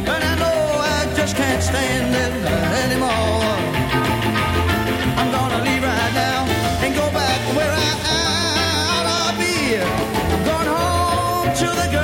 but I know I just can't stand it anymore. I'm gonna leave right now and go back where I ought to be. I'm going home to the girl